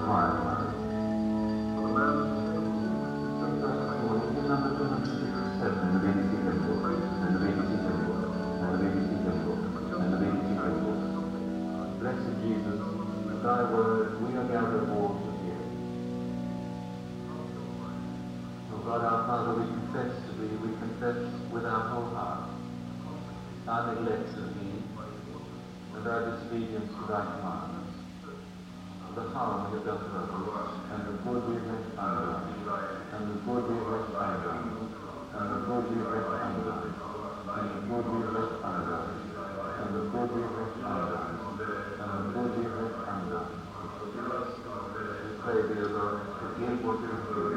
quiet. Number 267 in the BBC Temple, and the BBC Temple, and the BBC Temple, and the BBC Temple. Blessed Jesus, with thy word we are gathered all to hear. O God our Father, we confess to thee, we confess with our whole heart our neglect of thee, and our disobedience to thy commandments, the harm we have done to others, and the good we have left undone, and the good we have left undone, and the good we have left undone, and the good we have left undone, and the good we have left undone, and the good we have left undone. We pray thee, O Lord, forgive what we have done,